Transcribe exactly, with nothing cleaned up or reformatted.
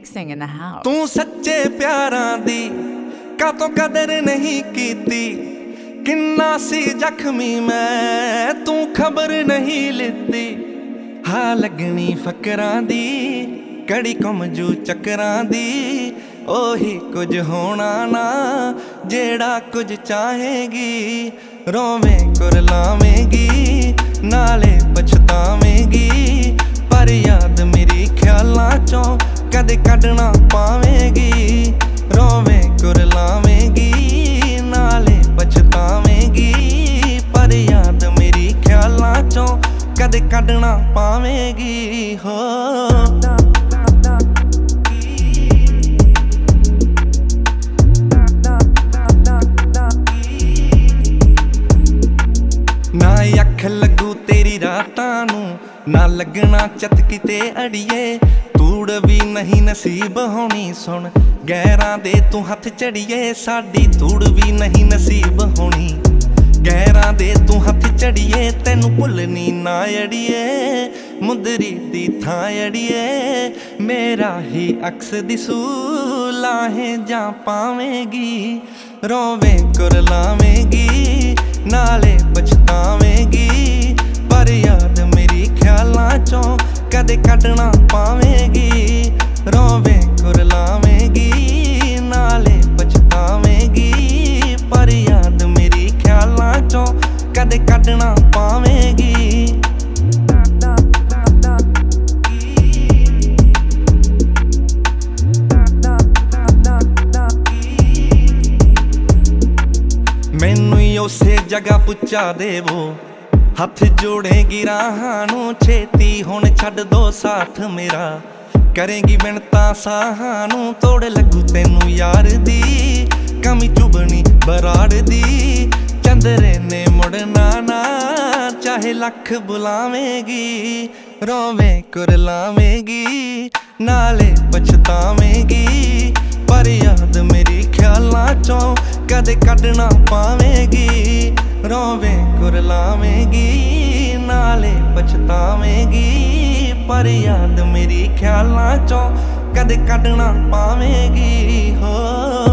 mixing in the house. तू सच्चे प्यारां दी कातों कदर नहीं कीती, किन्ना सी जख्मी मैं तू खबर नहीं लिती। हाँ लगनी फकरां दी कड़ी कमजू चक्रां दी, ओही कुछ होना ना जेड़ा कुछ चाहेगी। रोवें कुरलावेंगी नाले पछतावेंगी, पर याद मेरी ख्यालां चों कदे कढना पावेंगी। रोवें कुरलावेंगी नाले पछतावेंगी, पर याद मेरी ख्यालां चों कदे कढना पावेंगी। हो ना अख लगू तेरी रातां नूं, ना लगना चत किते अड़िए। तूड़ भी नहीं नसीब होनी सुन गैरां दे तू हथ चढ़िए। साडी तूड़ भी नहीं नसीब होनी गैरां दे तू हथ चढ़िए। तैनू भुलनी ना अड़िए मुंदरी दी थां अड़िए। मेरा ही अक्स दिसू लाहें जां पावेंगी। रोवें कुरलावेंगी नाले पछतावेंगी, पर याद मेरी ख्यालां चों कदे कढना पावेंगी। रोवें कुरलावेंगी नाले पछतावेंगी, पर याद मेरी ख्यालां चों कदे कढना पावेंगी। मैनू उसे जगह पुचा देवो, हथ जोड़ेगी राहां नूं छेती। हुण छड्ड दो साथ मेरा करेंगी मिन्नतां साहां नूं। तोड़ लगू तैनू यार दी कमी चुभनी बराड़ दी। चंदरे ने मुड़ना ना चाहे लख बुलावेंगी। रोवें कुरलावेंगी नाले पछतावेंगी, पर याद मेरी ख्यालां चों कदे कढना पावेंगी। रोवें कुरलावेंगी नाले पछतावेंगी, पर याद मेरी ख्यालां चों कदे कढना पावेंगी। हो